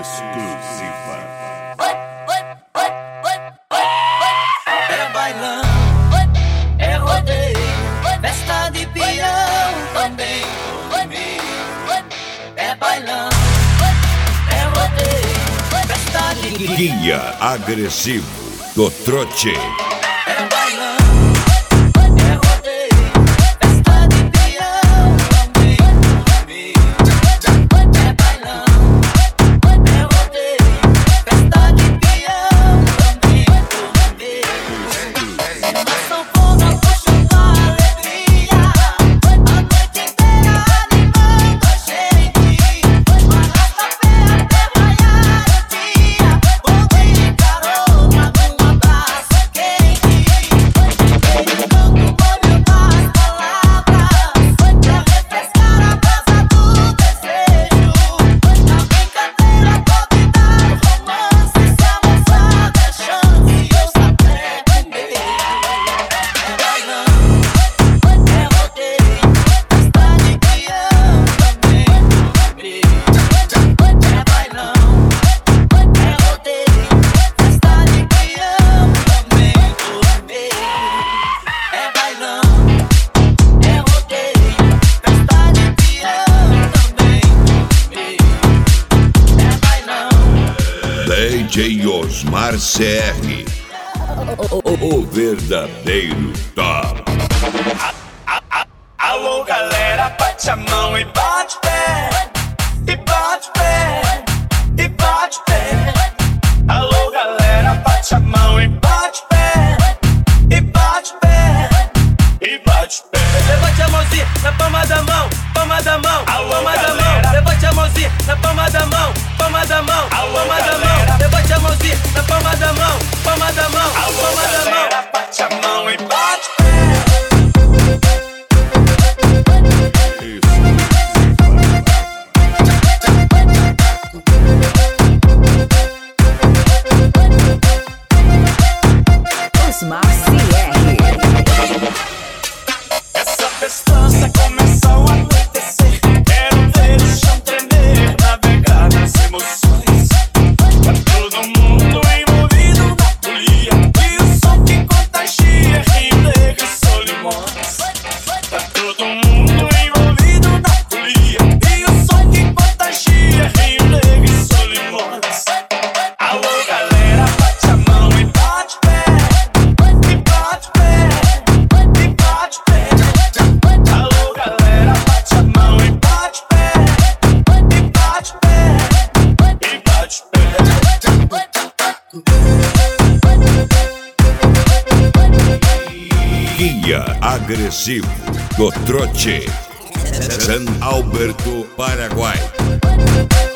exclusiva. É bailão, é rodeio, festa de peão também comigo. É bailão, é rodeio, festa de Guia agressivo do trote. É bailão, é rodeio, festa de peão também comigo. É bailão, é rodeio, festa de peão também comigo. A sanfona puxando a alegria, a noite inteira animando a gente. Arrasta-pé até raiar o dia, bonde carona num abraço quente. Dedicando o molho das palavras, pra refrescar a brasa do desejo. Na brincadeira pode dar romance, se a moçada é chance, eu saber comer. É bailão, é rodeio, festa de peão também comigo. É bailão, é rodeio, festa de peão também comigo. É bailão, é rodeio, festa de peão também comigo. É bailão. DJ Osmar CR, o verdadeiro top. Alô galera, bate a mão e bate pé, e bate pé, e bate pé. Alô galera, bate a mão e bate pé, e bate pé, e bate pé. Levante a mãozinha na palma da mão, palma da mão, palma da mão. Levante a mãozinha na palma da mão, palma da mão, palma da mão. Levante a mãozinha na palma da mão, palma da mão, Alô palma da mão. galera, bate a mão e bate pé. Osmar CR. Essa festança começou a anoitecer. Quero ver o chão tremer, navegar nas emoções. Tá todo mundo envolvido na folia, e o som que contagia, Rio Negro e Solimões. Tá todo mundo envolvido na folia, e o som que contagia, Rio Negro e Solimões. Alô galera, bate a mão e bate pé, e bate pé, e bate pé. Alô galera, bate a mão e bate pé, e bate pé, e bate pé. Guia agressivo do trote. San Alberto, Paraguai.